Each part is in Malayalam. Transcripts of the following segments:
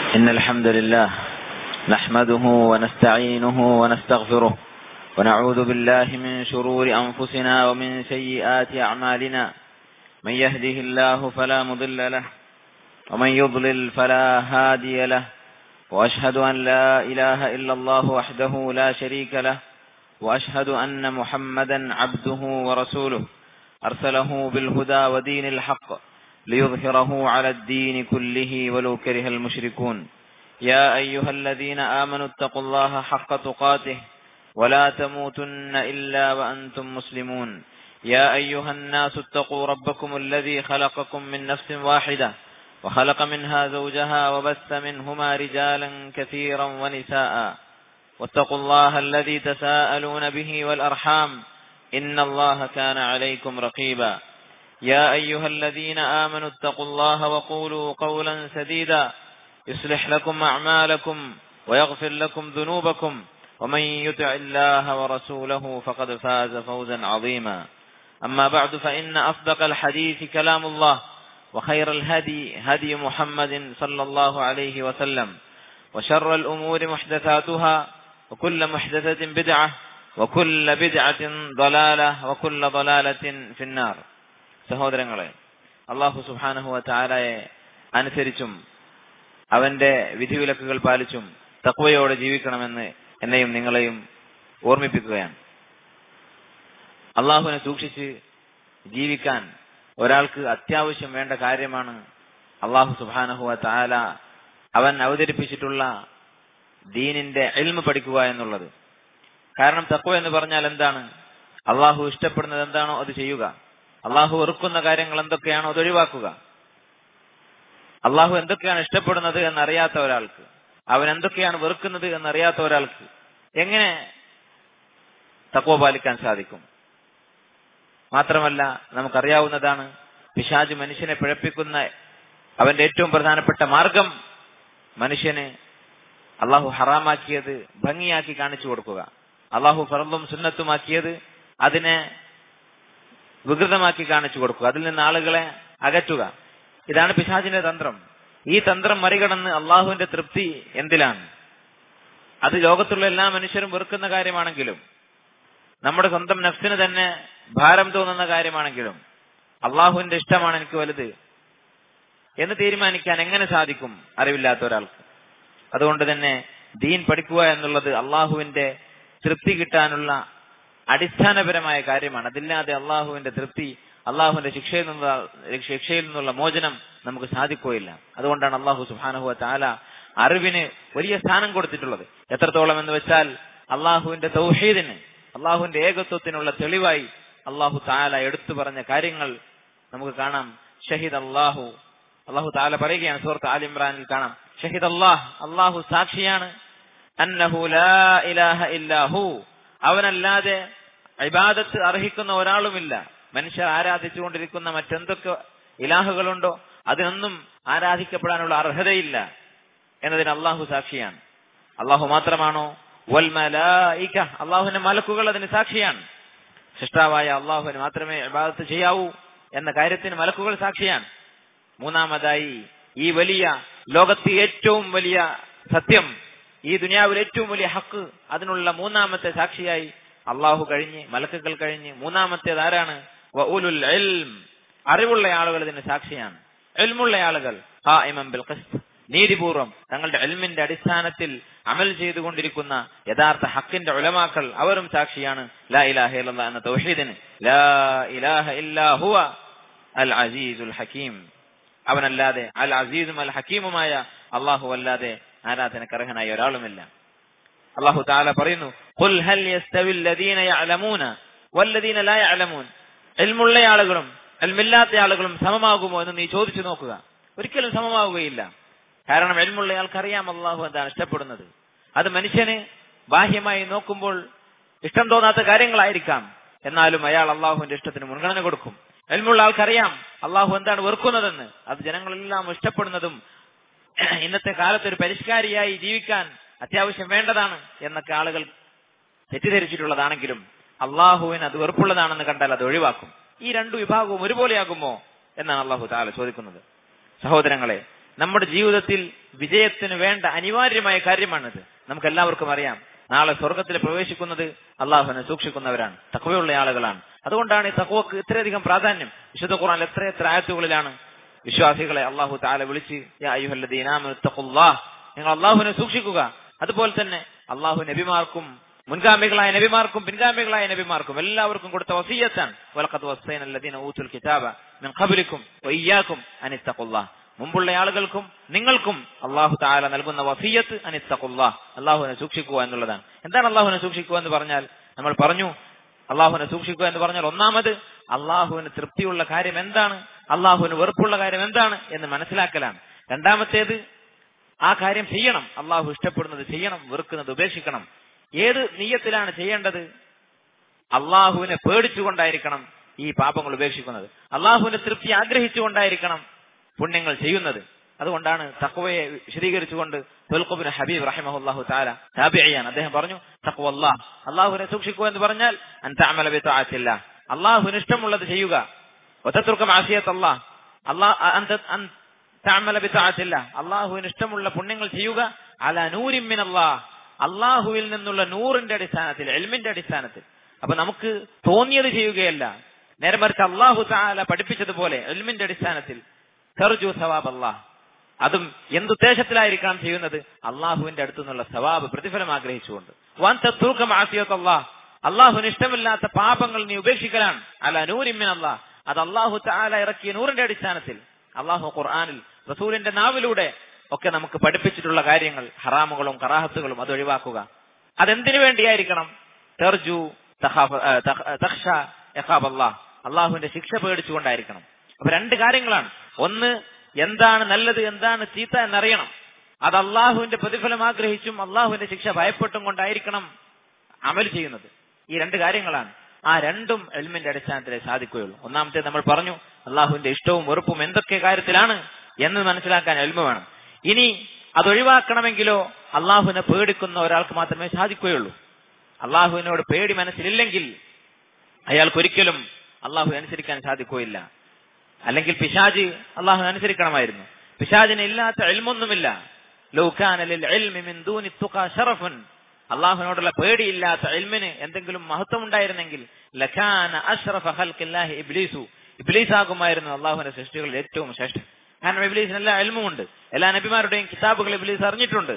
إن الحمد لله نحمده ونستعينه ونستغفره ونعوذ بالله من شرور أنفسنا ومن سيئات أعمالنا من يهده الله فلا مضل له ومن يضلل فلا هادي له وأشهد أن لا إله إلا الله وحده لا شريك له وأشهد أن محمدا عبده ورسوله أرسله بالهدى ودين الحق ليظهره على الدين كله ولو كره المشركون يا أيها الذين آمنوا اتقوا الله حق تقاته ولا تموتن إلا وأنتم مسلمون يا أيها الناس اتقوا ربكم الذي خلقكم من نفس واحدة وخلق منها زوجها وبث منهما رجالا كثيرا ونساء واتقوا الله الذي تساءلون به والأرحام إن الله كان عليكم رقيبا يا أيها الذين آمنوا اتقوا الله وقولوا قولا سديدا يصلح لكم أعمالكم ويغفر لكم ذنوبكم ومن يطع الله ورسوله فقد فاز فوزا عظيما أما بعد فإن أصدق الحديث كلام الله وخير الهدي هدي محمد صلى الله عليه وسلم وشر الأمور محدثاتها وكل محدثة بدعة وكل بدعة ضلالة وكل ضلالة في النار. സഹോദരങ്ങളെ, അല്ലാഹു സുബ്ഹാനഹു വ തആലയെ അനുസരിച്ചും അവന്റെ വിധിവിലക്കുകൾ പാലിച്ചും തഖ്വയോടെ ജീവിക്കണമെന്ന് എന്നെയും നിങ്ങളെയും ഓർമ്മിപ്പിക്കുകയാണ്. അല്ലാഹുവിനെ സൂക്ഷിച്ച് ജീവിക്കാൻ ഒരാൾക്ക് അത്യാവശ്യം വേണ്ട കാര്യമാണ് അല്ലാഹു സുബ്ഹാനഹു വ തആല അവൻ അവതരിപ്പിച്ചിട്ടുള്ള ദീനിന്റെ ഇൽമ് പഠിക്കുക എന്നുള്ളത്. കാരണം തഖ്വ എന്ന് പറഞ്ഞാൽ എന്താണ്? അല്ലാഹു ഇഷ്ടപ്പെടുന്നത് എന്താണോ അത് ചെയ്യുക, അള്ളാഹു വെറുക്കുന്ന കാര്യങ്ങൾ എന്തൊക്കെയാണോ അത് ഒഴിവാക്കുക. അള്ളാഹു എന്തൊക്കെയാണ് ഇഷ്ടപ്പെടുന്നത് എന്നറിയാത്ത ഒരാൾക്ക്, അവൻ എന്തൊക്കെയാണ് വെറുക്കുന്നത് എന്നറിയാത്ത ഒരാൾക്ക് എങ്ങനെ തഖ്വ പാലിക്കാൻ സാധിക്കും? മാത്രമല്ല, നമുക്കറിയാവുന്നതാണ്, പിശാച് മനുഷ്യനെ പിഴപ്പിക്കുന്ന അവന്റെ ഏറ്റവും പ്രധാനപ്പെട്ട മാർഗം മനുഷ്യന് അള്ളാഹു ഹറാമാക്കിയത് ഭംഗിയാക്കി കാണിച്ചു കൊടുക്കുക, അള്ളാഹു ഫർളും സുന്നത്തുമാക്കിയത് അതിനെ വികൃതമാക്കി കാണിച്ചു കൊടുക്കുക, അതിൽ നിന്ന് ആളുകളെ അകറ്റുക. ഇതാണ് പിശാചിന്റെ തന്ത്രം. ഈ തന്ത്രം മറികടന്ന് അള്ളാഹുവിന്റെ തൃപ്തി എന്തിലാണ്? അത് ലോകത്തുള്ള എല്ലാ മനുഷ്യരും വെറുക്കുന്ന കാര്യമാണെങ്കിലും, നമ്മുടെ സ്വന്തം നഫ്സിന് തന്നെ ഭാരം തോന്നുന്ന കാര്യമാണെങ്കിലും, അള്ളാഹുവിന്റെ ഇഷ്ടമാണ് എനിക്ക് വലുത് എന്ന് തീരുമാനിക്കാൻ എങ്ങനെ സാധിക്കും അറിവില്ലാത്ത ഒരാൾക്ക്? അതുകൊണ്ട് തന്നെ ദീൻ പഠിക്കുക എന്നുള്ളത് അള്ളാഹുവിന്റെ തൃപ്തി കിട്ടാനുള്ള അടിസ്ഥാനപരമായ കാര്യമാണ്. അതില്ലാതെ അള്ളാഹുവിന്റെ തൃപ്തി, അള്ളാഹുവിന്റെ ശിക്ഷയിൽ നിന്നുള്ള മോചനം നമുക്ക് സാധിക്കുകയില്ല. അതുകൊണ്ടാണ് അള്ളാഹു സുബ്ഹാനഹു വ തആല അറിവിന് വലിയ സ്ഥാനം കൊടുത്തിട്ടുള്ളത്. എത്രത്തോളം എന്ന് വെച്ചാൽ, അള്ളാഹുവിന്റെ തൗഹീദിന്, അള്ളാഹുവിന്റെ ഏകത്വത്തിനുള്ള തെളിവായി അള്ളാഹു തആല എടുത്തു പറഞ്ഞ കാര്യങ്ങൾ നമുക്ക് കാണാം. ഷഹീദ് അള്ളാഹു തആല പറയുകയാണ്, സൂറത്ത് ആൽ ഇംറാനിൽ കാണാം, ഷഹീദ് അള്ളാഹു സാക്ഷിയാണ്, അന്നഹു ലാ ഇലാഹ ഇല്ലാഹു, അവനല്ലാതെ ഇബാദത്ത് അർഹിക്കുന്ന ഒരാളുമില്ല. മനുഷ്യർ ആരാധിച്ചുകൊണ്ടിരിക്കുന്ന മറ്റെന്തൊക്കെ ഇലാഹുകളുണ്ടോ അതിനൊന്നും ആരാധിക്കപ്പെടാനുള്ള അർഹതയില്ല എന്നതിന് അള്ളാഹു സാക്ഷിയാണ്. അള്ളാഹു മാത്രമാണോ? വൽ മലായിക, അള്ളാഹുവിന്റെ മലക്കുകൾ അതിന് സാക്ഷിയാണ്. സൃഷ്ടാവായ അള്ളാഹുവിന് മാത്രമേ ഇബാദത്ത് ചെയ്യാവൂ എന്ന കാര്യത്തിന് മലക്കുകൾ സാക്ഷിയാണ്. മൂന്നാമതായി, ഈ വലിയ ലോകത്തെ ഏറ്റവും വലിയ സത്യം, ഈ ദുനിയാവിൽ ഏറ്റവും വലിയ ഹക്ക്, അതിനുള്ള മൂന്നാമത്തെ സാക്ഷിയായി അള്ളാഹു കഴിഞ്ഞ്, മലക്കുകൾ കഴിഞ്ഞ് മൂന്നാമത്തേത് ആരാണ്? വഉലുൽ ഇൽം, അറിവുള്ള ആളുകൾ ഇതിന് സാക്ഷിയാണ്. ഇൽമുള്ള ആളുകൾ ഖായിമൻ ബിൽ ഖിസ്ത്, നീതിപൂർവം തങ്ങളുടെ ഇൽമിന്റെ അടിസ്ഥാനത്തിൽ അമൽ ചെയ്തുകൊണ്ടിരിക്കുന്ന യഥാർത്ഥ ഹക്കിന്റെ ഉലമാക്കൾ, അവരും സാക്ഷിയാണ് ലാ ഇലാഹ ഇല്ലല്ലാഹ് എന്ന തൗഹീദിന്. ലാ ഇലാഹ ഇല്ലാ ഹുവ അൽ അസീസുൽ ഹകീം, അവനല്ലാതെ അൽ അസീസും അൽ ഹക്കീമുമായ അള്ളാഹു അല്ലാതെ ആരാധനക്ക് അർഹനായ ഒരാളുമില്ല. അല്ലാഹു തആല പറയുന്നു, ഖുൽ ഹൽ യസ്തവി അല്ലദീന യഅലമൂന വല്ലദീന ലാ യഅലമൂൻ, ഇൽമുള്ള ആളുകളും ഇൽമില്ലാത്ത ആളുകളും സമമാകുമോ എന്ന് നീ ചോദിച്ചു നോക്കുക. ഒരിക്കലും സമമാവുകയില്ല. കാരണം ഇൽമുള്ള ആൾക്കറിയാം അള്ളാഹു എന്താണ് ഇഷ്ടപ്പെടുന്നത്. അത് മനുഷ്യന് ബാഹ്യമായി നോക്കുമ്പോൾ ഇഷ്ടം തോന്നാത്ത കാര്യങ്ങളായിരിക്കാം, എന്നാലും അയാൾ അള്ളാഹുവിന്റെ ഇഷ്ടത്തിന് മുൻഗണന കൊടുക്കും. ഇൽമുള്ള ആൾക്കറിയാം അള്ളാഹു എന്താണ് വെറുക്കുന്നതെന്ന്. അത് ജനങ്ങളെല്ലാം ഇഷ്ടപ്പെടുന്നതും ഇന്നത്തെ കാലത്ത് ഒരു പരിഷ്കാരിയായി ജീവിക്കാൻ അത്യാവശ്യം വേണ്ടതാണ് എന്നൊക്കെ ആളുകൾ തെറ്റിദ്ധരിച്ചിട്ടുള്ളതാണെങ്കിലും അള്ളാഹുവിന് അത് വെറുപ്പുള്ളതാണെന്ന് കണ്ടാൽ അത് ഒഴിവാക്കും. ഈ രണ്ടു വിഭാഗവും ഒരുപോലെയാകുമോ എന്നാണ് അള്ളാഹു തആല ചോദിക്കുന്നത്. സഹോദരങ്ങളെ, നമ്മുടെ ജീവിതത്തിൽ വിജയത്തിന് വേണ്ട അനിവാര്യമായ കാര്യമാണിത്. നമുക്ക് എല്ലാവർക്കും അറിയാം, നാളെ സ്വർഗത്തിൽ പ്രവേശിക്കുന്നത് അള്ളാഹുവിനെ സൂക്ഷിക്കുന്നവരാണ്, തഖ്വയുള്ള ആളുകളാണ്. അതുകൊണ്ടാണ് ഈ തഖ്വക്ക് ഇത്രയധികം പ്രാധാന്യം. വിശുദ്ധ ഖുർആനിൽ എത്ര ആയത്തുകളിലാണ് വിശ്വാസികളെ അള്ളാഹു തആല വിളിച്ച് യാ അയ്യുഹല്ലദീന ആമനു തഖുല്ലാഹ്, നിങ്ങൾ അള്ളാഹുവിനെ സൂക്ഷിക്കുക. അതുപോലെ തന്നെ അള്ളാഹു നബിമാർക്കും മുൻഗാമികളായ നബിമാർക്കും പിൻഗാമികളായ നബിമാർക്കും എല്ലാവർക്കും കൊടുത്ത വസിയ്യത്താണ്. വലഖദ് വസ്സൈനല്ലദീന ഊതുൽ കിതാബ മിൻ ഖബ്ലിക്കും വഇയ്യാക്കും അനിത്തഖുല്ലാഹ്. മുമ്പുള്ള ആളുകൾക്കും നിങ്ങൾക്കും അള്ളാഹു തആല നൽകുന്ന വസിയ്യത്ത് അനിത്തഖുല്ലാഹ്, അള്ളാഹുവിനെ സൂക്ഷിക്കുക എന്നുള്ളതാണ്. എന്താണ് അള്ളാഹുവിനെ സൂക്ഷിക്കുക എന്ന് പറഞ്ഞാൽ? നമ്മൾ പറഞ്ഞു, അള്ളാഹുവിനെ സൂക്ഷിക്കുക എന്ന് പറഞ്ഞാൽ ഒന്നാമത് അള്ളാഹുവിന് തൃപ്തിയുള്ള കാര്യം എന്താണ്, അള്ളാഹുവിന് വെറുപ്പുള്ള കാര്യം എന്താണ് എന്ന് മനസ്സിലാക്കലാണ്. രണ്ടാമത്തേത് ആ കാര്യം ചെയ്യണം, അള്ളാഹു ഇഷ്ടപ്പെടുന്നത് ചെയ്യണം, വെറുക്കുന്നത് ഉപേക്ഷിക്കണം. ഏത് നിയ്യത്തിലാണ് ചെയ്യേണ്ടത്? അള്ളാഹുവിനെ പേടിച്ചുകൊണ്ടായിരിക്കണം ഈ പാപങ്ങൾ ഉപേക്ഷിക്കുന്നത്, അള്ളാഹുവിന്റെ തൃപ്തി ആഗ്രഹിച്ചുകൊണ്ടായിരിക്കണം പുണ്യങ്ങൾ ചെയ്യുന്നത്. അതുകൊണ്ടാണ് തഖ്വയെ വിശദീകരിച്ചുകൊണ്ട് തുൽഖ് ഇബ്നു ഹബീബ് റഹിമഹുല്ലാഹു തആല താബിഈയാണ്, അദ്ദേഹം പറഞ്ഞു തഖ്വല്ലാഹ്, അള്ളാഹുവിനെ സൂക്ഷിക്കുക എന്ന് പറഞ്ഞാൽ അൻ തഅമല ബിതഅത്തില്ലാഹ്, അള്ളാഹുവിന് ഇഷ്ടമുള്ളത് ചെയ്യുക. വതത്റുക മഅസിയത്തല്ലാഹ്, അൻ തഅമല ബിതഅത്തില്ലാഹ്, അള്ളാഹുവിന് ഇഷ്ടമുള്ള പുണ്യങ്ങൾ ചെയ്യുക. അലാ നൂരിൻ മിനല്ലാഹ്, അള്ളാഹുവിൽ നിന്നുള്ള നൂറിന്റെ അടിസ്ഥാനത്തിൽ, ഇൽമിന്റെ അടിസ്ഥാനത്തിൽ. അപ്പൊ നമുക്ക് തോന്നിയത് ചെയ്യുകയല്ല, നേരെ മറിച്ച് അള്ളാഹു തആല പഠിപ്പിച്ചതുപോലെ ഇൽമിന്റെ അടിസ്ഥാനത്തിൽ. തർജു സവാബ് അല്ലാഹ്, അതും എന്തുദ്ദേശത്തിലായിരിക്കണം ചെയ്യുന്നത്? അള്ളാഹുവിന്റെ അടുത്തു നിന്നുള്ള സവാബ്, പ്രതിഫലം ആഗ്രഹിച്ചുകൊണ്ട്. വൻ തത്റുക മഅസിയത്തല്ലാഹ്, അള്ളാഹുവിന് ഇഷ്ടമില്ലാത്ത പാപങ്ങൾ നീ ഉപേക്ഷിക്കലാണ്. അലാ നൂരിൻ മിനല്ലാഹ്, അത് അള്ളാഹു തആല ഇറക്കിയ നൂറിന്റെ അടിസ്ഥാനത്തിൽ. അള്ളാഹു ഖുർആനിൽ റസൂലിന്റെ നാവിലൂടെ ഒക്കെ നമുക്ക് പഠിപ്പിച്ചിട്ടുള്ള കാര്യങ്ങൾ, ഹറാമുകളും കറാഹത്തുകളും അത് ഒഴിവാക്കുക. അതെന്തിനു വേണ്ടിയായിരിക്കണം? തർജു തഖ്ഷ യഖാബ് അല്ലാഹ്, അള്ളാഹുവിന്റെ ശിക്ഷ പേടിച്ചുകൊണ്ടായിരിക്കണം. അപ്പൊ രണ്ട് കാര്യങ്ങളാണ്. ഒന്ന്, എന്താണ് നല്ലത് എന്താണ് ചീത്ത എന്നറിയണം, അത് അള്ളാഹുവിന്റെ പ്രതിഫലം ആഗ്രഹിച്ചും അള്ളാഹുവിന്റെ ശിക്ഷ ഭയപ്പെട്ടും കൊണ്ടായിരിക്കണം അമൽ ചെയ്യുന്നത്. ഈ രണ്ട് കാര്യങ്ങളാണ്. ആ രണ്ടും ഇൽമിന്റെ അടിസ്ഥാനത്തിലേ സാധിക്കുകയുള്ളൂ. ഒന്നാമത്തെ നമ്മൾ പറഞ്ഞു, അള്ളാഹുവിന്റെ ഇഷ്ടവും വെറുപ്പും എന്തൊക്കെ കാര്യത്തിലാണ് എന്ന് മനസ്സിലാക്കാൻ ഇൽമ് വേണം. ഇനി അതൊഴിവാക്കണമെങ്കിലോ അള്ളാഹുവിനെ പേടിക്കുന്ന ഒരാൾക്ക് മാത്രമേ സാധിക്കുകയുള്ളൂ. അള്ളാഹുവിനോട് പേടി മനസ്സിലില്ലെങ്കിൽ അയാൾക്കൊരിക്കലും അള്ളാഹു അനുസരിക്കാൻ സാധിക്കുകയില്ല. അല്ലെങ്കിൽ പിശാച് അള്ളാഹു അനുസരിക്കണമായിരുന്നു. പിശാചിന് ഇല്ലാത്ത ഇൽമൊന്നുമില്ല. ലൗ കാന ലിൽ ഇൽമി മിൻ ദൂനി തുഖാ ശറഫുൻ, അള്ളാഹുവിനോടുള്ള പേടിയില്ലാത്ത ഇൽമിന് എന്തെങ്കിലും മഹത്വം ഉണ്ടായിരുന്നെങ്കിൽ ലകാന അഷ്റഫ ഖൽഖില്ലാഹി ഇബ്ലീസു, ഇബ്ലീസ് ആകുമായിരുന്നു അള്ളാഹുവിന്റെ സൃഷ്ടികളിൽ ഏറ്റവും ശ്രേഷ്ഠൻ. കാരണം ഇബ്ലീസിന് എല്ലാ ഇൽമുമുണ്ട്, എല്ലാ നബിമാരുടെയും കിതാബുകൾ ഇബ്ലീസ് അറിഞ്ഞിട്ടുണ്ട്.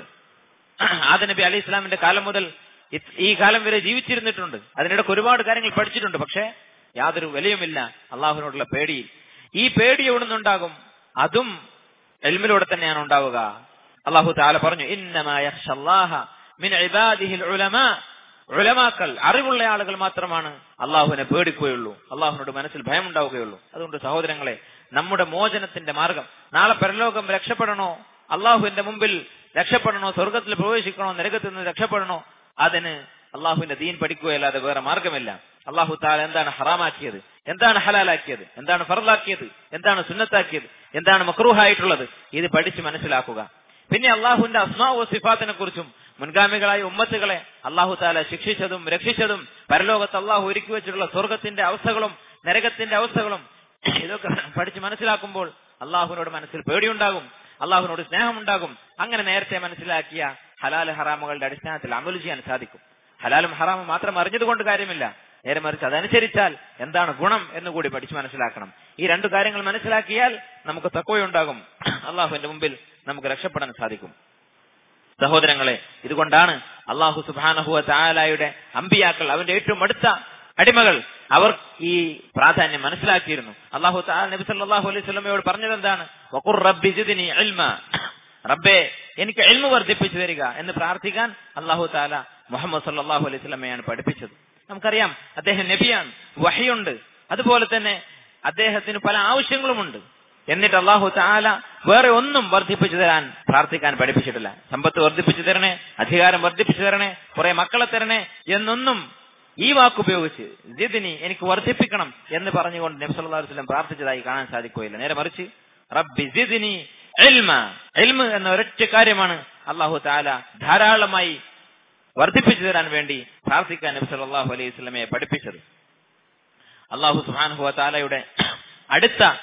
ആദം നബി അലൈഹി ഇസ്ലാമിന്റെ കാലം മുതൽ ഈ കാലം വരെ ജീവിച്ചിരുന്നിട്ടുണ്ട്. അതിനിടയ്ക്ക് ഒരുപാട് കാര്യങ്ങൾ പഠിച്ചിട്ടുണ്ട്. പക്ഷെ യാതൊരു വിലയുമില്ല അള്ളാഹുവിനോടുള്ള പേടിയിൽ. ഈ പേടി എവിടെ നിന്നുണ്ടാകും? അതും ഇൽമിലൂടെ തന്നെയാണ് ഉണ്ടാവുക. അള്ളാഹു തആല പറഞ്ഞു, ഇന്നമാ യഖ്ഷല്ലാഹ മിൻ ഇബാദിഹിൽ ഉലമാ, ഉലമാക്കൾ, അറിവുള്ള ആളുകൾ മാത്രമാണ് അള്ളാഹുവിനെ പേടിക്കുകയുള്ളൂ, അള്ളാഹുവിനോട് മനസ്സിൽ ഭയം ഉണ്ടാവുകയുള്ളൂ. അതുകൊണ്ട് സഹോദരങ്ങളെ, നമ്മുടെ മോചനത്തിന്റെ മാർഗം, നാളെ പരലോകം രക്ഷപ്പെടണോ, അള്ളാഹുവിന്റെ മുമ്പിൽ രക്ഷപ്പെടണോ, സ്വർഗത്തിൽ പ്രവേശിക്കണോ, നരകത്തിൽ നിന്ന് രക്ഷപ്പെടണോ, അതിന് അള്ളാഹുവിന്റെ ദീൻ പഠിക്കുകയല്ലാതെ വേറെ മാർഗമില്ല. അള്ളാഹു തആല എന്താണ് ഹറാമാക്കിയത്, എന്താണ് ഹലാലാക്കിയത്, എന്താണ് ഫർളാക്കിയത്, എന്താണ് സുന്നത്താക്കിയത്, എന്താണ് മക്റൂഹായിട്ടുള്ളത്, ഇത് പഠിച്ച് മനസ്സിലാക്കുക. പിന്നെ അള്ളാഹുവിന്റെ അസ്മാഉ വസിഫാത്തിനെ കുറിച്ചും മുൻഗാമികളായ ഉമ്മത്തുകളെ അള്ളാഹു തആല ശിക്ഷിച്ചതും രക്ഷിച്ചതും പരലോകത്ത് അള്ളാഹു ഒരുക്കി വെച്ചിട്ടുള്ള സ്വർഗത്തിന്റെ അവസ്ഥകളും നരകത്തിന്റെ അവസ്ഥകളും ഇതൊക്കെ പഠിച്ച് മനസ്സിലാക്കുമ്പോൾ അള്ളാഹുവിനോട് മനസ്സിൽ പേടിയുണ്ടാകും, അള്ളാഹുവിനോട് സ്നേഹമുണ്ടാകും. അങ്ങനെ നേരത്തെ മനസ്സിലാക്കിയ ഹലാൽ ഹറാമുകളുടെ അടിസ്ഥാനത്തിൽ അമൽ ചെയ്യാൻ സാധിക്കും. ഹലാലും ഹറാമും മാത്രം അറിഞ്ഞതുകൊണ്ട് കാര്യമില്ല, നേരെ മറിച്ച് അതനുസരിച്ചാൽ എന്താണ് ഗുണം എന്നുകൂടി പഠിച്ച് മനസ്സിലാക്കണം. ഈ രണ്ടു കാര്യങ്ങൾ മനസ്സിലാക്കിയാൽ നമുക്ക് തഖ്വയുണ്ടാകും, അള്ളാഹുവിന്റെ മുമ്പിൽ നമുക്ക് രക്ഷപ്പെടാൻ സാധിക്കും. സഹോദരങ്ങളെ, ഇതുകൊണ്ടാണ് അള്ളാഹു സുബ്ഹാനഹു വ തആലയുടെ അമ്പിയാക്കൾ, അവന്റെ ഏറ്റവും അടുത്ത അടിമകൾ, അവർ ഈ പ്രാധാന്യം മനസ്സിലാക്കിയിരുന്നു. അള്ളാഹു തആല നബി സല്ലല്ലാഹു അലൈഹി വസല്ലമയോട് പറഞ്ഞത് എന്താണ്? വഖുർ റബ്ബി സിദ്നി ഇൽമാ, റബ്ബേ എനിക്ക് ഇൽമു വർദ്ധിപ്പിച്ചു തരിക എന്ന് പ്രാർത്ഥിക്കാൻ അള്ളാഹു തആല മുഹമ്മദ് സല്ലല്ലാഹു അലൈഹി വസല്ലമയാണ് പഠിപ്പിച്ചത്. നമുക്കറിയാം, അദ്ദേഹം നബിയാണ്, വഹയുണ്ട്, അതുപോലെ തന്നെ അദ്ദേഹത്തിന് പല ആവശ്യങ്ങളുമുണ്ട്. എന്നിട്ട് അള്ളാഹു തആല വേറെ ഒന്നും വർദ്ധിപ്പിച്ചു തരാൻ പ്രാർത്ഥിക്കാൻ പഠിപ്പിച്ചിട്ടില്ല. സമ്പത്ത് വർദ്ധിപ്പിച്ചു തരണേ, അധികാരം വർദ്ധിപ്പിച്ചു തരണേ, കുറെ മക്കളെ തരണേ എന്നൊന്നും ഈ വാക്കുപയോഗിച്ച് സിദ്നി, എനിക്ക് വർദ്ധിപ്പിക്കണം എന്ന് പറഞ്ഞുകൊണ്ട് നബി സല്ലല്ലാഹു അലൈഹി വസല്ലം പ്രാർത്ഥിച്ചതായി കാണാൻ സാധിക്കുകയില്ല. നേരെ മറിച്ച് റബ്ബി സിദ്നി ഇൽമ, ഇൽമ് എന്ന ഒരൊറ്റ കാര്യമാണ് അള്ളാഹു തആല ധാരാളമായി വർദ്ധിപ്പിച്ചു തരാൻ വേണ്ടി പ്രാർത്ഥിക്കാൻ നബി സല്ലല്ലാഹു അലൈഹി വസല്ലമയെ പഠിപ്പിച്ചത്. അള്ളാഹു സുബ്ഹാനഹു വ തആലയുടെ അടുത്ത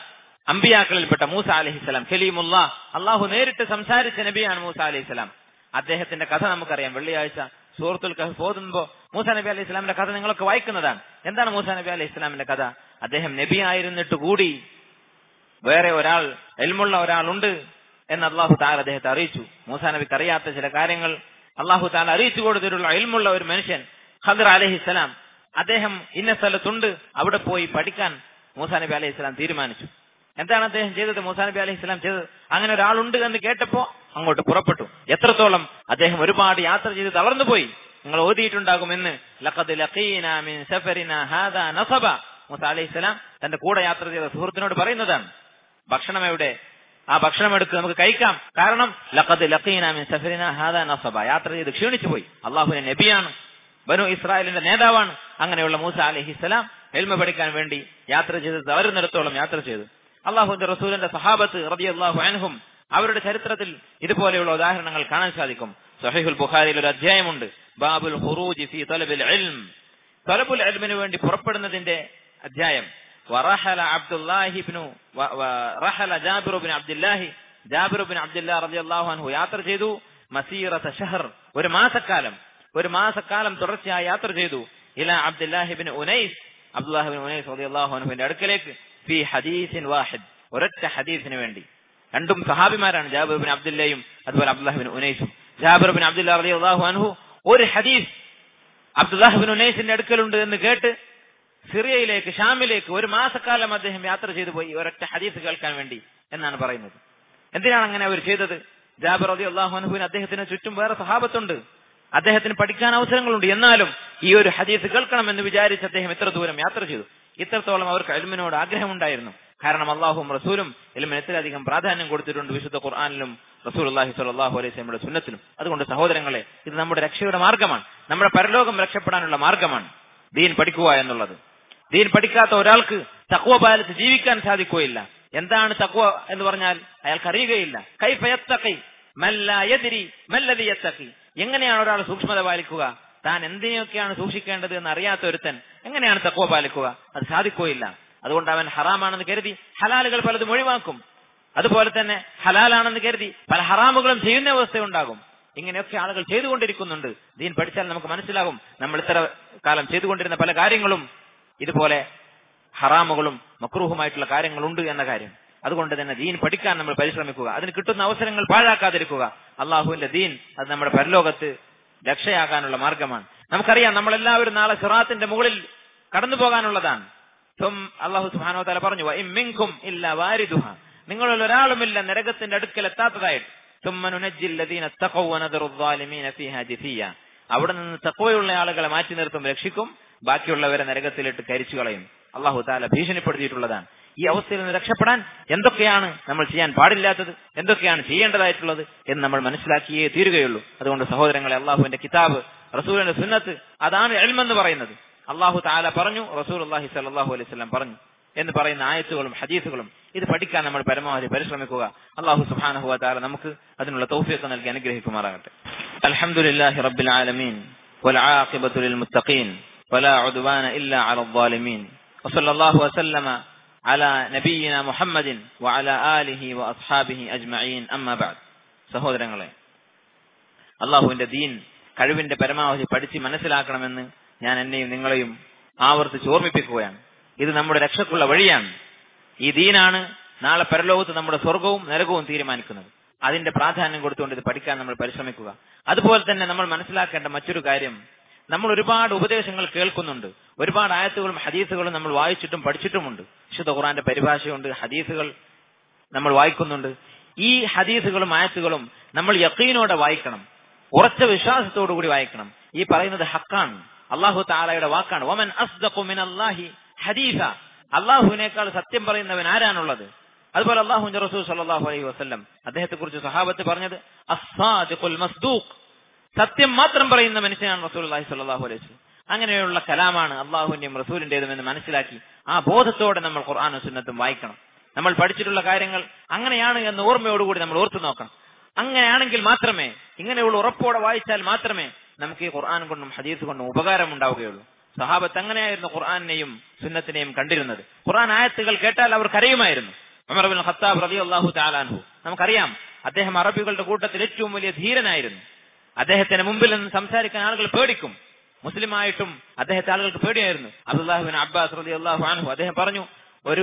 അമ്പിയാക്കളിൽപ്പെട്ട മൂസ അലൈഹിസ്സലാം, കലീമുല്ലാ, അള്ളാഹു നേരിട്ട് സംസാരിച്ച നബിയാണ് മൂസ അലൈഹിസ്സലാം. അദ്ദേഹത്തിന്റെ കഥ നമുക്കറിയാം. വെള്ളിയാഴ്ച സൂറത്തുൽ കഹ്ഫ് ഓതുമ്പോൾ മൂസ നബി അലൈഹി ഇസ്ലാമിന്റെ കഥ നിങ്ങളൊക്കെ വായിക്കുന്നതാണ്. എന്താണ് മൂസ നബി അലൈഹി ഇസ്ലാമിന്റെ കഥ? അദ്ദേഹം നബി ആയിരുന്നിട്ട് കൂടി വേറെ ഒരാൾ, ഇൽമുള്ള ഒരാളുണ്ട് എന്ന് അള്ളാഹു തആല അദ്ദേഹത്തെ അറിയിച്ചു. മൂസ നബിക്ക് അറിയാത്ത ചില കാര്യങ്ങൾ അള്ളാഹു തആല അറിയിച്ചു കൊടുത്തിട്ടുള്ള ഇൽമുള്ള ഒരു മനുഷ്യൻ ഖദർ അലൈഹിസ്സലാം, അദ്ദേഹം ഇന്ന സ്ഥലത്തുണ്ട്, അവിടെ പോയി പഠിക്കാൻ മൂസ നബി അലൈഹി ഇസ്ലാം തീരുമാനിച്ചു. എന്താണ് അദ്ദേഹം ചെയ്തത്? മൂസ നബി അലൈഹി ഇസ്ലാം ചെയ്തത്, അങ്ങനെ ഒരാളുണ്ട് എന്ന് കേട്ടപ്പോ അങ്ങോട്ട് പുറപ്പെട്ടു. എത്രത്തോളം അദ്ദേഹം ഒരുപാട് യാത്ര ചെയ്ത് തളർന്നു പോയി. നിങ്ങൾ ഓതിയിട്ടുണ്ടാകുമെന്ന്, ലഖദ് ലഖീനാ മിൻ സഫരിനാ ഹാദാ നസബ. മൂസ അലൈഹിസ്സലാം തന്റെ കൂടെ യാത്ര ചെയ്ത സുഹൃത്തിനോട് പറയുന്നതാണ്, ഭക്ഷണം എവിടെ? ആ ഭക്ഷണം എടുത്ത് നമുക്ക് കഴിക്കാം. കാരണം ലഖദ് ലഖീനാ മിൻ സഫരിനാ ഹാദാ നസബ, യാത്ര ചെയ്ത് ക്ഷീണിച്ചു പോയി. അള്ളാഹുവിന്റെ നബിയാണ്, ബനു ഇസ്രായേലിന്റെ നേതാവാണ്. അങ്ങനെയുള്ള മൂസ അലൈഹിസ്സലാം ഇൽമ പഠിക്കാൻ വേണ്ടി യാത്ര ചെയ്ത് തളരുന്നിടത്തോളം യാത്ര ചെയ്തു. അള്ളാഹുവിന്റെ റസൂലിന്റെ സഹാബത്ത് റളിയല്ലാഹു അൻഹും അവരുടെ ചരിത്രത്തിൽ ഇതുപോലെയുള്ള ഉദാഹരണങ്ങൾ കാണാൻ സാധിക്കും. സഹീഹുൽ ബുഖാരിയിൽ ഒരു അധ്യായമുണ്ട്, ബാബുൽ ഖുറൂജി ഫീ തലബിൽ ഇൽം, തലബുൽ ഇൽമിന് വേണ്ടി പുറപ്പെടുന്നതിന്റെ അധ്യായം. വറഹല ജാബിർ ഇബ്നു അബ്ദുല്ലാഹി റളിയല്ലാഹു അൻഹു യാത്ര ചെയ്തു. മസീറത ഷഹർ, ഒരു മാസക്കാലം തുടർച്ചയായി യാത്ര ചെയ്തു. ഇലാ അബ്ദുല്ലാഹി ഇബ്നു ഉനൈസ് റളിയല്ലാഹു അൻഹുവിന്റെ അടുക്കലേക്ക്. ഫീ ഹദീസിൻ വാഹിദ്, ഒരൊറ്റ ഹദീസിന് വേണ്ടി. രണ്ടും സഹാബിമാരാണ്, ജാബിർ ഇബ്നു അബ്ദുല്ലയും അതുപോലെ അബ്ദുല്ലാഹി ഇബ്നു ഉനൈസും. ജാബിർ ഇബ്നു അബ്ദുല്ലാഹ് റളിയല്ലാഹു അൻഹു ഒരു ഹദീസ് അബ്ദുല്ലാഹി ഇബ്നു ഉനൈസിന്റെ അടുക്കലുണ്ട് എന്ന് കേട്ട് സിറിയയിലേക്ക്, ഷാമിലേക്ക് ഒരു മാസക്കാലം അദ്ദേഹം യാത്ര ചെയ്തു പോയി ഒരൊറ്റ ഹദീസ് കേൾക്കാൻ വേണ്ടി എന്നാണ് പറയുന്നത്. എന്തിനാണ് അങ്ങനെ അവർ ചെയ്തത്? ജാബിർ റളിയല്ലാഹു അൻഹുവിന് അദ്ദേഹത്തിന് ചുറ്റും വേറെ സഹാബത്തുണ്ട്, അദ്ദേഹത്തിന് പഠിക്കാൻ അവസരങ്ങളുണ്ട്. എന്നാലും ഈ ഒരു ഹദീസ് കേൾക്കണമെന്ന് വിചാരിച്ച് അദ്ദേഹം ഇത്ര ദൂരം യാത്ര ചെയ്തു. ഇത്രത്തോളം അവർക്ക് ഇൽമിനോട് ആഗ്രഹമുണ്ടായിരുന്നു. കാരണം അള്ളാഹുവും റസൂലും ഇൽമിന് ഇത്രയധികം പ്രാധാന്യം കൊടുത്തിട്ടുണ്ട് വിശുദ്ധ ഖുർആനിലും റസൂലുള്ളാഹി സ്വല്ലല്ലാഹു അലൈഹി വസല്ലമയുടെ സുന്നത്തിലും. അതുകൊണ്ട് സഹോദരങ്ങളെ, ഇത് നമ്മുടെ രക്ഷയുടെ മാർഗമാണ്, നമ്മുടെ പരലോകം രക്ഷപ്പെടാനുള്ള മാർഗമാണ് ദീൻ പഠിക്കുക എന്നുള്ളത്. ദീൻ പഠിക്കാത്ത ഒരാൾക്ക് തഖ്വ പാലിച്ച് ജീവിക്കാൻ സാധിക്കുകയില്ല. എന്താണ് തഖ്വ എന്ന് പറഞ്ഞാൽ അയാൾക്ക് അറിയുകയില്ല. കൈഫ യത്തഖി മൻ ലാ യദ്രി മല്ലദി യത്തഖി, എങ്ങനെയാണ് ഒരാൾ സൂക്ഷ്മത പാലിക്കുക? താൻ എന്തിനൊക്കെയാണ് സൂക്ഷിക്കേണ്ടത് എന്ന് അറിയാത്ത ഒരുത്തൻ എങ്ങനെയാണ് തഖ്വ പാലിക്കുക? അത് സാധിക്കുകയില്ല. അതുകൊണ്ട് അവൻ ഹറാമാണെന്ന് കരുതി ഹലാലുകൾ പലതും ഒഴിവാക്കും. അതുപോലെ തന്നെ ഹലാലാണെന്ന് കരുതി പല ഹറാമുകളും ചെയ്യുന്ന അവസ്ഥയുണ്ടാകും. ഇങ്ങനെയൊക്കെ ആളുകൾ ചെയ്തുകൊണ്ടിരിക്കുന്നുണ്ട്. ദീൻ പഠിച്ചാൽ നമുക്ക് മനസ്സിലാകും നമ്മൾ ഇത്ര കാലം ചെയ്തുകൊണ്ടിരുന്ന പല കാര്യങ്ങളും ഇതുപോലെ ഹറാമുകളും മക്രൂഹുമായിട്ടുള്ള കാര്യങ്ങളുണ്ട് എന്ന കാര്യം. അതുകൊണ്ട് തന്നെ ദീൻ പഠിക്കാൻ നമ്മൾ പരിശ്രമിക്കുക, അതിന് കിട്ടുന്ന അവസരങ്ങൾ പാഴാക്കാതിരിക്കുക. അള്ളാഹുവിന്റെ ദീൻ അത് നമ്മുടെ പരലോകത്ത് രക്ഷയാകാനുള്ള മാർഗമാണ്. നമുക്കറിയാം, നമ്മളെല്ലാവരും നാളെ സിറാത്തിന്റെ മുകളിൽ കടന്നു പോകാനുള്ളതാണ്. അല്ലാഹു സുബ്ഹാനഹു വ തആല പറഞ്ഞു, വഇൻ മിൻകും ഇല്ലാ വാരിദുഹാ, നിങ്ങളിൽ ഒരാളുമില്ല നരകത്തിന്റെ അടുക്കൽ എത്താത്തതായിട്ട്. സുമ്മ നുനജ്ജിൽ ലദീന തഖവ വനദറു الظാലിമീന ഫീഹാ ജിസിയ, അവിടെ നിന്ന് തഖ്വയുള്ള ആളുകളെ മാറ്റി നിർത്തും, രക്ഷിക്കും, ബാക്കിയുള്ളവരെ നരകത്തിലിട്ട് കരിച്ചു കളയും. അല്ലാഹു തആല ഭീഷണിപ്പെടുത്തിയിട്ടുള്ളതാണ്. ഈ അവസ്ഥയിൽ നിന്ന് രക്ഷപ്പെടാൻ എന്തൊക്കെയാണ് നമ്മൾ ചെയ്യാൻ പാടില്ലാത്തത്, എന്തൊക്കെയാണ് ചെയ്യേണ്ടതായിട്ടുള്ളത് എന്ന് നമ്മൾ മനസ്സിലാക്കിയേ തീരുകയുള്ളൂ. അതുകൊണ്ട് സഹോദരങ്ങളെ, അള്ളാഹുവിന്റെ കിതാബ്, റസൂലിന്റെ സുന്നത്ത്, അതാണ് ഇൽമെന്ന് പറയുന്നത്. അള്ളാഹു തആല പറഞ്ഞു, റസൂലുള്ളാഹി സ്വല്ലല്ലാഹു അലൈഹി വസല്ലം പറഞ്ഞു എന്ന് പറയുന്ന ആയത്തുകളും ഹദീസുകളും ഇത് പഠിക്കാൻ നമ്മൾ പരമാവധി പരിശ്രമിക്കുക. അള്ളാഹു സുബ്ഹാനഹു വ തആല നമുക്ക് അതിനുള്ള തൗഫീഖ് നൽകി അനുഗ്രഹിക്കുമാറാകട്ടെ. അൽഹംദുലില്ലാഹി റബ്ബിൽ ആലമീൻ വൽ ആഖിബത്തു ലിൽ മുത്തഖീൻ വലാ ഉദ്വാന ഇല്ലാ അലൽ ളാലിമീൻ വസല്ലല്ലാഹു വസല്ലമ അലാ നബിയിന മുഹമ്മദിൻ വഅലാ ആലിഹി വഅസ്ഹാബിഹി അജ്മഈൻ. അമ്മാ ബഅദ്. സഹോദരങ്ങളെ, അള്ളാഹുവിന്റെ ദീൻ കഴിവിന്റെ പരമാവധി പഠിച്ച് മനസ്സിലാക്കണമെന്ന് ഞാൻ എന്നെയും നിങ്ങളെയും ആവർത്തിച്ച് ഓർമ്മിപ്പിക്കുകയാണ്. ഇത് നമ്മുടെ രക്ഷക്കുള്ള വഴിയാണ്. ഈ ദീനാണ് നാളെ പരലോകത്ത് നമ്മുടെ സ്വർഗവും നരകവും തീരുമാനിക്കുന്നത്. അതിന്റെ പ്രാധാന്യം കൊടുത്തുകൊണ്ട് ഇത് പഠിക്കാൻ നമ്മൾ പരിശ്രമിക്കുക. അതുപോലെ തന്നെ നമ്മൾ മനസ്സിലാക്കേണ്ട മറ്റൊരു കാര്യം, നമ്മൾ ഒരുപാട് ഉപദേശങ്ങൾ കേൾക്കുന്നുണ്ട്, ഒരുപാട് ആയത്തുകളും ഹദീസുകളും നമ്മൾ വായിച്ചിട്ടും പഠിച്ചിട്ടുമുണ്ട്. വിശുദ്ധ ഖുർആന്റെ പരിഭാഷയുണ്ട്, ഹദീസുകൾ നമ്മൾ വായിക്കുന്നുണ്ട്. ഈ ഹദീസുകളും ആയത്തുകളും നമ്മൾ യഖീനോടെ വായിക്കണം, ഉറച്ച വിശ്വാസത്തോടു കൂടി വായിക്കണം. ഈ പറയുന്നത് ഹക്കാണ്, അല്ലാഹു തആലയുടെ വാക്കാണ്. വമൻ അസ്ദഖു മിനല്ലാഹി ഹദീസ, അല്ലാഹുവിനേക്കാൾ സത്യം പറയുന്നവൻ ആരാണുള്ളത്? അതുപോലെ അല്ലാഹുവിന്റെ റസൂൽ സ്വല്ലല്ലാഹു അലൈഹി വസല്ലം അദ്ദേഹത്തെ കുറിച്ച് സഹാബത്ത് പറഞ്ഞത് അസ്സാദിഖുൽ മസ്ദൂഖ്, സത്യം മാത്രം പറയുന്ന മനുഷ്യനാണ് റസൂലുള്ളാഹി സ്വല്ലല്ലാഹു അലൈഹി വസല്ലം. അങ്ങനെയുള്ള കലാമാണ് അല്ലാഹുവിന്റെയും റസൂലിന്റേതും എന്ന് മനസ്സിലാക്കി ആ ബോധത്തോടെ നമ്മൾ ഖുർആനും സുന്നത്തും വായിക്കണം. നമ്മൾ പഠിച്ചിട്ടുള്ള കാര്യങ്ങൾ അങ്ങനെയാണ് എന്ന ഓർമ്മയോടുകൂടി നമ്മൾ ഓർത്തു നോക്കണം. അങ്ങനെയാണെങ്കിൽ മാത്രമേ, ഇങ്ങനെയുള്ള ഉറപ്പോടെ വായിച്ചാൽ മാത്രമേ നമുക്ക് ഈ ഖുർആൻ കൊണ്ടും ഹദീസ് കൊണ്ടും ഉപകാരം ഉണ്ടാവുകയുള്ളൂ. സഹാബത്ത് അങ്ങനെയായിരുന്നു ഖുർആനെയും സുന്നത്തിനെയും കണ്ടിരുന്നത്. ഖുർആൻ ആയത്തുകൾ കേട്ടാൽ അവർ കരയുമായിരുന്നു. ഉമർ ഇബ്നുൽ ഖത്താബ് റളിയല്ലാഹു തആല അൻഹു, നമുക്കറിയാം അദ്ദേഹം അറബികളുടെ കൂട്ടത്തിൽ ഏറ്റവും വലിയ ധീരനായിരുന്നു. അദ്ദേഹത്തിന് മുമ്പിൽ നിന്ന് സംസാരിക്കാൻ ആളുകൾ പേടിക്കും. മുസ്ലിമായിട്ടും അദ്ദേഹത്തെ ആളുകൾക്ക് പേടിയായിരുന്നു. അബ്ദുല്ലാഹി ഇബ്നു അബ്ബാസ് റളിയല്ലാഹു അൻഹു അദ്ദേഹം പറഞ്ഞു, ഒരു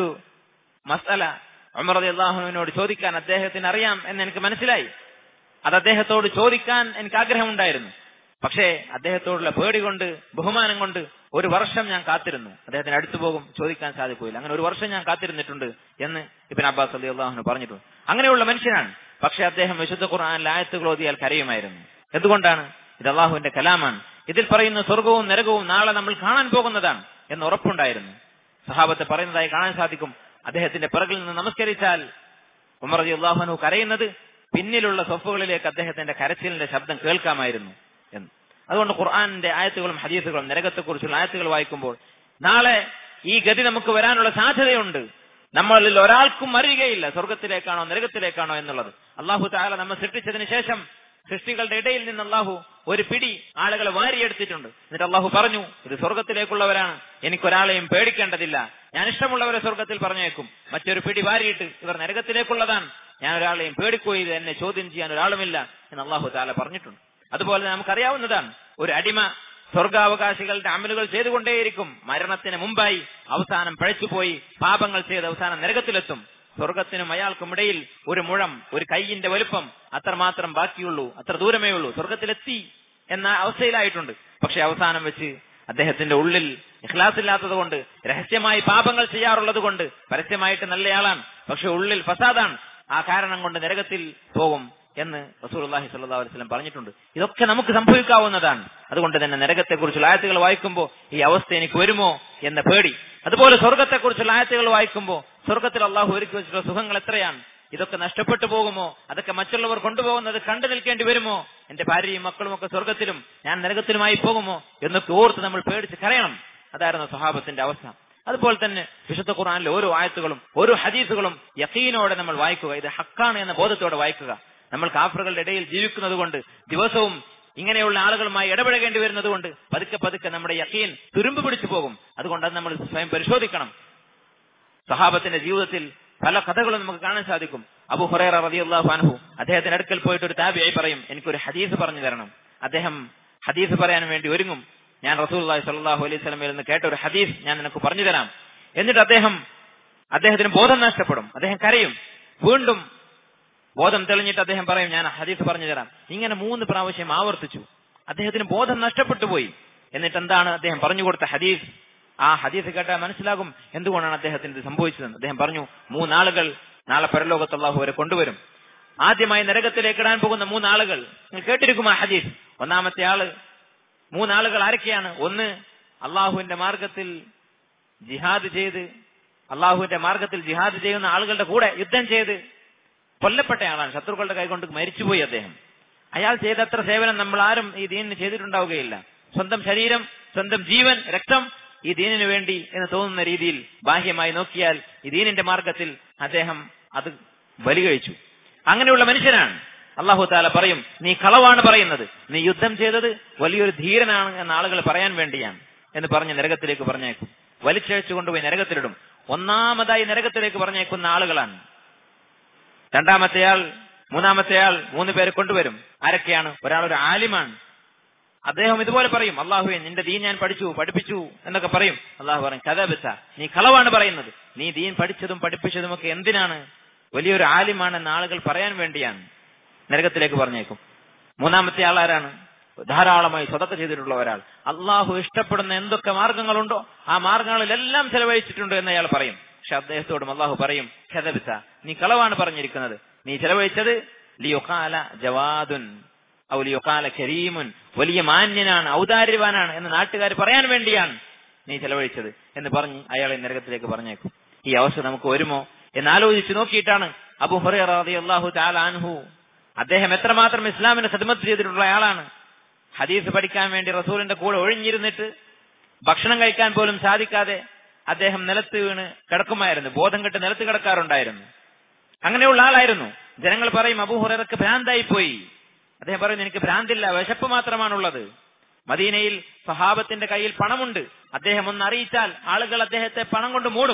മസ്അല ഉമർ റളിയല്ലാഹു അൻഹുവിനോട് ചോദിക്കാൻ അദ്ദേഹത്തിന് അറിയാം എന്ന് എനിക്ക് മനസ്സിലായി. അത് അദ്ദേഹത്തോട് ചോദിക്കാൻ എനിക്ക് ആഗ്രഹമുണ്ടായിരുന്നു. പക്ഷേ അദ്ദേഹത്തോടുള്ള പേടി കൊണ്ട്, ബഹുമാനം കൊണ്ട് 1 വർഷം ഞാൻ കാത്തിരുന്നു. അദ്ദേഹത്തിന് അടുത്തു പോകും, ചോദിക്കാൻ സാധിക്കില്ല. അങ്ങനെ 1 വർഷം ഞാൻ കാത്തിരുന്നിട്ടുണ്ട് എന്ന് ഇബ്നു അബ്ബാസ് റളിയല്ലാഹു അൻഹു പറഞ്ഞിട്ടുണ്ട്. അങ്ങനെയുള്ള മനുഷ്യനാണ്. പക്ഷെ അദ്ദേഹം വിശുദ്ധ ഖുർആനിലെ ആയത്തുകൾ ഓതിയാൽ കരയുമായിരുന്നു. എന്തുകൊണ്ടാണ്? ഇത് അള്ളാഹുവിന്റെ കലാമാണ്. ഇതിൽ പറയുന്ന സ്വർഗവും നരകവും നാളെ നമ്മൾ കാണാൻ പോകുന്നതാണ് എന്ന് ഉറപ്പുണ്ടായിരുന്നു. സഹാബത്ത് പറയുന്നതായി കാണാൻ സാധിക്കും. അദ്ദേഹത്തിന്റെ പിറകിൽ നിന്ന് നമസ്കരിച്ചാൽ ഉമർ റളിയല്ലാഹു അൻഹു കരയുന്നത് പിന്നിലുള്ള സഫുകളിലേക്ക് അദ്ദേഹത്തിന്റെ കരച്ചിലിന്റെ ശബ്ദം കേൾക്കാമായിരുന്നു എന്ന്. അതുകൊണ്ട് ഖുർആനിന്റെ ആയത്തുകളും ഹദീസുകളും നരകത്തെക്കുറിച്ചുള്ള ആയത്തുകൾ വായിക്കുമ്പോൾ നാളെ ഈ ഗതി നമുക്ക് വരാനുള്ള സാധ്യതയുണ്ട്. നമ്മളിൽ ഒരാൾക്കും അറിയുകയില്ല സ്വർഗത്തിലേക്കാണോ നരകത്തിലേക്കാണോ എന്നുള്ളത്. അല്ലാഹു തആല നമ്മെ സൃഷ്ടിച്ചതിന് ശേഷം സൃഷ്ടികളുടെ ഇടയിൽ നിന്ന് അല്ലാഹു ഒരു പിടി ആളുകളെ വാരിയെടുത്തിട്ടുണ്ട്. എന്നിട്ട് അല്ലാഹു പറഞ്ഞു, ഇത് സ്വർഗത്തിലേക്കുള്ളവരാണ്, എനിക്കൊരാളെയും പേടിക്കേണ്ടതില്ല, ഞാൻ ഇഷ്ടമുള്ളവരെ സ്വർഗത്തിൽ പറഞ്ഞേക്കും. മറ്റൊരു പിടി വാരിയിട്ട് ഇവർ നരകത്തിലേക്കുള്ളതാണ്, ഞാൻ ഒരാളെയും പേടിക്കുകയില്ല, എന്നെ ചോദ്യം ചെയ്യാൻ ഒരാളുമില്ല എന്ന് അല്ലാഹു തആല പറഞ്ഞിട്ടുണ്ട്. അതുപോലെ നമുക്കറിയാവുന്നതാണ്, ഒരു അടിമ സ്വർഗാവകാശികളുടെ അമലുകൾ ചെയ്തുകൊണ്ടേയിരിക്കും. മരണത്തിന് മുമ്പായി അവസാനം പഴച്ചുപോയി പാപങ്ങൾ ചെയ്ത് അവസാനം നരകത്തിലെത്തും. സ്വർഗത്തിനും അയാൾക്കും ഇടയിൽ 1 മുഴം, ഒരു കൈയിന്റെ വലുപ്പം അത്രമാത്രം ബാക്കിയുള്ളൂ, അത്ര ദൂരമേ ഉള്ളൂ. സ്വർഗത്തിലെത്തി എന്ന അവസ്ഥയിലായിട്ടുണ്ട്. പക്ഷെ അവസാനം വെച്ച് അദ്ദേഹത്തിന്റെ ഉള്ളിൽ ഇഖ്ലാസ് ഇല്ലാത്തത് കൊണ്ട്, രഹസ്യമായി പാപങ്ങൾ ചെയ്യാറുള്ളത് കൊണ്ട്, പരസ്യമായിട്ട് നല്ലയാളാണ് പക്ഷെ ഉള്ളിൽ ഫസാദാണ്, ആ കാരണം കൊണ്ട് നരകത്തിൽ പോകും എന്ന് റസൂലുള്ളാഹി സ്വല്ലല്ലാഹു അലൈഹി വസല്ലം പറഞ്ഞിട്ടുണ്ട്. ഇതൊക്കെ നമുക്ക് സംഭവിക്കാവുന്നതാണ്. അതുകൊണ്ട് തന്നെ നരകത്തെക്കുറിച്ചുള്ള ആയത്തുകൾ വായിക്കുമ്പോൾ ഈ അവസ്ഥ എനിക്ക് വരുമോ എന്ന പേടി. അതുപോലെ സ്വർഗത്തെക്കുറിച്ചുള്ള ആയത്തുകൾ വായിക്കുമ്പോൾ സ്വർഗത്തിൽ അള്ളാഹു ഒരുക്കി വെച്ചിട്ടുള്ള സുഖങ്ങൾ എത്രയാണ്, ഇതൊക്കെ നഷ്ടപ്പെട്ടു പോകുമോ, അതൊക്കെ മറ്റുള്ളവർ കൊണ്ടുപോകുന്നത് കണ്ടു നിൽക്കേണ്ടി വരുമോ, എന്റെ ഭാര്യയും മക്കളും ഒക്കെ സ്വർഗത്തിലും ഞാൻ നരകത്തിലുമായി പോകുമോ എന്നൊക്കെ ഓർത്ത് നമ്മൾ പേടിച്ച് കരയണം. അതായിരുന്നു സ്വഹാബത്തിന്റെ അവസ്ഥ. അതുപോലെ തന്നെ വിശുദ്ധ ഖുർആനിലെ ഓരോ ആയത്തുകളും ഓരോ ഹദീസുകളും യഖീനോടെ നമ്മൾ വായിക്കുക. ഇത് ഹക്കാണ് എന്ന ബോധത്തോടെ വായിക്കുക. നമ്മൾ കാഫറുകളുടെ ഇടയിൽ ജീവിക്കുന്നത് കൊണ്ട്, ദിവസവും ഇങ്ങനെയുള്ള ആളുകളുമായി ഇടപഴകേണ്ടി വരുന്നത് കൊണ്ട് പതുക്കെ പതുക്കെ നമ്മുടെ യഖീൻ തുരുമ്പ് പിടിച്ചു പോകും. അതുകൊണ്ട് അത് നമ്മൾ സ്വയം പരിശോധിക്കണം. സഹാബത്തിന്റെ ജീവിതത്തിൽ പല കഥകളും നമുക്ക് കാണാൻ സാധിക്കും. അബൂ ഹുറൈറ റളിയല്ലാഹു അൻഹു അദ്ദേഹത്തിന്റെ അടുക്കൽ പോയിട്ട് ഒരു താബിഈ പറയും, എനിക്കൊരു ഹദീസ് പറഞ്ഞു തരണം. അദ്ദേഹം ഹദീസ് പറയാൻ വേണ്ടി ഒരുങ്ങും. ഞാൻ റസൂലുള്ളാഹി സ്വല്ലല്ലാഹു അലൈഹി വസല്ലമയിൽ നിന്ന് കേട്ട ഒരു ഹദീസ് ഞാൻ നിനക്ക് പറഞ്ഞു തരാം. എന്നിട്ട് അദ്ദേഹത്തിന് ബോധം നഷ്ടപ്പെടും. അദ്ദേഹം കരയും. വീണ്ടും ബോധം തെളിഞ്ഞിട്ട് അദ്ദേഹം പറയും, ഞാൻ ഹദീസ് പറഞ്ഞു തരാം. ഇങ്ങനെ 3 പ്രാവശ്യം ആവർത്തിച്ചു. അദ്ദേഹത്തിന് ബോധം നഷ്ടപ്പെട്ടു പോയി. എന്നിട്ട് എന്താണ് അദ്ദേഹം പറഞ്ഞു കൊടുത്ത ഹദീസ്? ആ ഹദീസ് കേട്ടാൽ മനസ്സിലാകും എന്തുകൊണ്ടാണ് അദ്ദേഹത്തിന് ഇത് സംഭവിച്ചതെന്ന്. അദ്ദേഹം പറഞ്ഞു, 3 ആളുകൾ നാളെ പരലോകത്ത് അല്ലാഹു അവരെ കൊണ്ടുവരും. ആദ്യമായി നരകത്തിലേക്ക് ഇടാൻ പോകുന്ന 3 ആളുകൾ നിങ്ങൾ കേട്ടിരിക്കും ആ ഹദീസ്. ഒന്നാമത്തെ ആള്, 3 ആളുകൾ ആരൊക്കെയാണ്? ഒന്ന്, അള്ളാഹുവിന്റെ മാർഗത്തിൽ ജിഹാദ് ചെയ്യുന്ന ആളുകളുടെ കൂടെ യുദ്ധം ചെയ്ത് കൊല്ലപ്പെട്ട ആളാണ്. ശത്രുക്കളുടെ കൈകൊണ്ട് മരിച്ചുപോയി അദ്ദേഹം. അയാൾ ചെയ്തത്ര സേവനം നമ്മൾ ആരും ഈ ദീനിന് ചെയ്തിട്ടുണ്ടാവുകയില്ല. സ്വന്തം ശരീരം, സ്വന്തം ജീവൻ, രക്തം ഈ ദീനിനു വേണ്ടി എന്ന് തോന്നുന്ന രീതിയിൽ ബാഹ്യമായി നോക്കിയാൽ ഈ ദീനിന്റെ മാർഗത്തിൽ അദ്ദേഹം അത് ബലി കഴിച്ചു. അങ്ങനെയുള്ള മനുഷ്യനാണ്. അല്ലാഹു തആല പറയും, നീ കളവാണ് പറയുന്നത്, നീ യുദ്ധം ചെയ്തത് വലിയൊരു ധീരനാണ് എന്ന ആളുകൾ പറയാൻ വേണ്ടിയാണ് എന്ന് പറഞ്ഞ് നരകത്തിലേക്ക് പറഞ്ഞേക്കും. വലിച്ചഴിച്ചു കൊണ്ടുപോയി നരകത്തിലിടും. ഒന്നാമതായി നരകത്തിലേക്ക് പറഞ്ഞേക്കുന്ന ആളുകളാണ്. രണ്ടാമത്തെയാൾ, മൂന്നാമത്തെയാൾ, 3 പേരെ കൊണ്ടുവരും. ആരൊക്കെയാണ്? ഒരാൾ ഒരു ആലിമാണ്. അദ്ദേഹം ഇതുപോലെ പറയും, അല്ലാഹുവേ നിന്റെ ദീൻ ഞാൻ പഠിപ്പിച്ചു എന്നൊക്കെ പറയും. അല്ലാഹു പറയും, കദബത, നീ കളവാണ് പറയുന്നത്, നീ ദീൻ പഠിച്ചതും പഠിപ്പിച്ചതും ഒക്കെ എന്തിനാണ്? വലിയൊരു ആലിമാണെന്ന് ആളുകൾ പറയാൻ വേണ്ടിയാണ്. നരകത്തിലേക്ക് പറഞ്ഞേക്കും. 3-ാമത്തെ ആൾ ആരാണ്? ധാരാളമായി സ്വതക്ക ചെയ്തിട്ടുള്ള ഒരാൾ. അള്ളാഹു ഇഷ്ടപ്പെടുന്ന എന്തൊക്കെ മാർഗങ്ങളുണ്ടോ ആ മാർഗങ്ങളിലെല്ലാം ചെലവഴിച്ചിട്ടുണ്ട് എന്ന് അയാൾ പറയും. പക്ഷെ അദ്ദേഹത്തോടും അള്ളാഹു പറയും, കദബത, നീ കളവാണ് പറഞ്ഞിരിക്കുന്നത്, നീ ചെലവഴിച്ചത് ലിയുഖാല ജവാദുൻ ഔ ലിയുഖാല കരീമുൻ, വലിയ മാന്യനാണ്, ഔദാര്യവാനാണ് എന്ന് നാട്ടുകാർ പറയാൻ വേണ്ടിയാണ് നീ ചെലവഴിച്ചത് എന്ന് പറഞ്ഞ് അയാളെ നരകത്തിലേക്ക് പറഞ്ഞേക്കും. ഈ അവസ്ഥ നമുക്ക് വരുമോ എന്നാലോചിച്ച് നോക്കിയിട്ടാണ് അബൂ ഹുറൈറ റളിയല്ലാഹു തആല അൻഹു, അദ്ദേഹം എത്രമാത്രം ഇസ്ലാമിനെ ഖിദ്മത്ത് ചെയ്തിട്ടുള്ള ആളാണ്. ഹദീസ് പഠിക്കാൻ വേണ്ടി റസൂലിന്റെ കൂടെ ഒഴിഞ്ഞിരുന്നിട്ട് ഭക്ഷണം കഴിക്കാൻ പോലും സാധിക്കാതെ അദ്ദേഹം നിലത്ത് വീണ് കിടക്കുമായിരുന്നു. ബോധം കെട്ട് നിലത്ത് കിടക്കാറുണ്ടായിരുന്നു. അങ്ങനെയുള്ള ആളായിരുന്നു. ജനങ്ങൾ പറയും, അബൂ ഹുറൈറക്ക് ഭ്രാന്തായി പോയി. അദ്ദേഹം പറയും, എനിക്ക് ഭ്രാന്തില്ല, വിശപ്പ് മാത്രമാണുള്ളത്. മദീനയിൽ സഹാബത്തിന്റെ കയ്യിൽ പണമുണ്ട്. അദ്ദേഹം ഒന്ന് അറിയിച്ചാൽ ആളുകൾ അദ്ദേഹത്തെ പണം കൊണ്ട് മൂടും.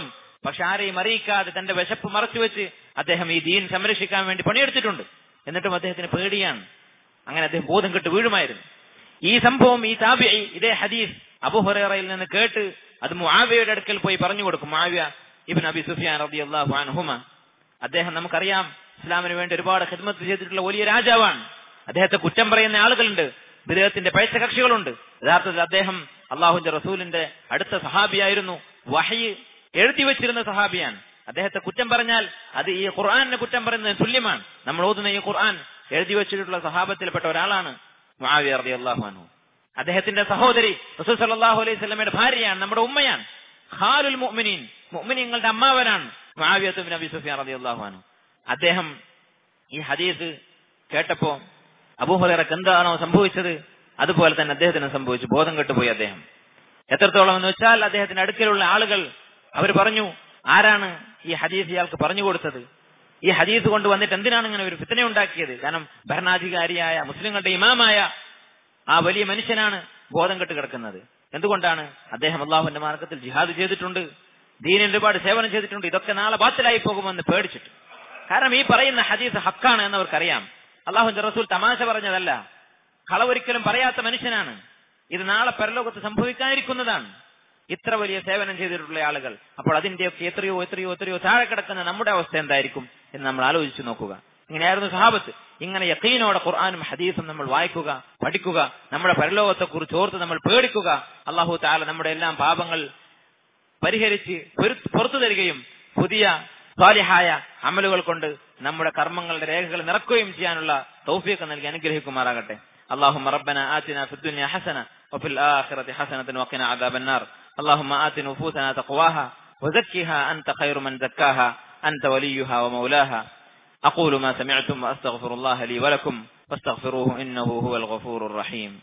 പക്ഷെ ആരെയും അറിയിക്കാതെ തന്റെ വിശപ്പ് മറച്ചുവെച്ച് അദ്ദേഹം ഈ ദീൻ സംരക്ഷിക്കാൻ വേണ്ടി പണിയെടുത്തിട്ടുണ്ട്. എന്നിട്ടും അദ്ദേഹത്തിന് പേടിയാണ്. അങ്ങനെ അദ്ദേഹം ബോധം കെട്ട് വീഴുമായിരുന്നു. ഈ സംഭവം ഈ താബിഈ ഇതേ ഹദീസ് അബൂ ഹുറൈറയിൽ നിന്ന് കേട്ട് അത് മുആവിയയുടെ അടുക്കൽ പോയി പറഞ്ഞു കൊടുക്കും. മുആവിയ ഇബ്നു അബി സുഫിയാൻ റളിയല്ലാഹു അൻഹുമ, അദ്ദേഹം നമുക്കറിയാം ഇസ്ലാമിന് വേണ്ടി ഒരുപാട് ഖിദ്മത്ത് ചെയ്തിട്ടുള്ള വലിയ രാജാവാണ്. അദ്ദേഹത്തെ കുറ്റം പറയുന്ന ആളുകളുണ്ട്, വിദേഹത്തിന്റെ പൈസ കക്ഷികളുണ്ട്. യഥാർത്ഥത്തിൽ അദ്ദേഹം അള്ളാഹുവിന്റെ റസൂലിന്റെ അടുത്ത സഹാബിയായിരുന്നു, വഹയ് എഴുതി വെച്ചിരുന്ന സഹാബിയാണ്. അദ്ദേഹത്തെ കുറ്റം പറഞ്ഞാൽ അത് ഈ ഖുർആനെ കുറ്റം പറയുന്നതിന് തുല്യമാണ്. നമ്മൾ ഓതുന്ന ഈ ഖുർആൻ എഴുതി വെച്ചിട്ടുള്ള സഹാബത്തിൽപ്പെട്ട ഒരാളാണ് മുആവിയ റളിയല്ലാഹു അൻഹു. അദ്ദേഹത്തിന്റെ സഹോദരി റസൂൽ സല്ലല്ലാഹു അലൈഹി വസല്ലമയുടെ ഭാര്യയാണ്, നമ്മുടെ ഉമ്മയാണ്. ഖാലുൽ മുഅ്മിനീൻ, മുഅ്മിനീങ്ങളുടെ അമ്മാവനാണ് മുആവിയ ഇബ്നു അബി സുഫിയാൻ റളിയല്ലാഹു അൻഹു. അദ്ദേഹം ഈ ഹദീസ് കേട്ടപ്പോ അബൂ ഹുറൈറക്ക് എന്താണോ സംഭവിച്ചത് അതുപോലെ തന്നെ അദ്ദേഹത്തിന് സംഭവിച്ചു. ബോധം കെട്ടുപോയി അദ്ദേഹം. എത്രത്തോളം എന്ന് വെച്ചാൽ അദ്ദേഹത്തിന്റെ അടുക്കലുള്ള ആളുകൾ അവർ പറഞ്ഞു, ആരാണ് ഈ ഹദീസ് ഇയാൾക്ക് പറഞ്ഞു കൊടുത്തത്? ഈ ഹദീസ് കൊണ്ട് വന്നിട്ട് എന്തിനാണ് ഇങ്ങനെ ഒരു ഫിത്ന ഉണ്ടാക്കിയത്? കാരണം ഭരണാധികാരിയായ മുസ്ലിങ്ങളുടെ ഇമാമായ ആ വലിയ മനുഷ്യനാണ് ബോധം കെട്ട് കിടക്കുന്നത്. എന്തുകൊണ്ടാണ്? അദ്ദേഹം അള്ളാഹുവിന്റെ മാർഗത്തിൽ ജിഹാദ് ചെയ്തിട്ടുണ്ട്, ദീനിൽ ഒരുപാട് സേവനം ചെയ്തിട്ടുണ്ട്. ഇതൊക്കെ നാളെ ബാത്തിലായി പോകുമെന്ന് പേടിച്ചിട്ട്. കാരണം ഈ പറയുന്ന ഹദീസ് ഹക്കാണ് എന്നവർക്കറിയാം. അള്ളാഹുവിന്റെ റസൂൽ തമാശ പറഞ്ഞതല്ല, കളവൊരിക്കലും പറയാത്ത മനുഷ്യനാണ്. ഇത് നാളെ പരലോകത്ത് സംഭവിക്കാനിരിക്കുന്നതാണ്. ഇത്ര വലിയ സേവനം ചെയ്തിട്ടുള്ള ആളുകൾ. അപ്പോൾ അതിന്റെയൊക്കെ എത്രയോ എത്രയോ എത്രയോ താഴെ കിടക്കുന്ന നമ്മുടെ അവസ്ഥ എന്തായിരിക്കും എന്ന് നമ്മൾ ആലോചിച്ചു നോക്കുക. ഇങ്ങനെയായിരുന്നു സഹാബത്ത്. ഇങ്ങനെ യഖീനോടെ ഖുർആനും ഹദീസും നമ്മൾ വായിക്കുക, പഠിക്കുക, നമ്മുടെ പരലോകത്തെ കുറിച്ച് ഓർത്ത് നമ്മൾ പേടിക്കുക. അല്ലാഹു തആല നമ്മുടെ എല്ലാം പാപങ്ങൾ പരിഹരിച്ച് പുറത്തു തരികയും പുതിയ സാലിഹായ അമലുകൾ കൊണ്ട് നമ്മുടെ കർമ്മങ്ങളുടെ രേഖകൾ നിറക്കുകയും ചെയ്യാനുള്ള തൗഫീഖ് നൽകി അനുഗ്രഹിക്കുമാറാകട്ടെ. اللهم ربنا آتنا في الدنيا حسنة وفي الآخرة حسنة وقنا عذاب النار. اللهم آت نفوسنا تقواها وزكها أنت خير من زكاها أنت وليها ومولاها. أقول ما سمعتم وأستغفر الله لي ولكم فاستغفروه إنه هو الغفور الرحيم.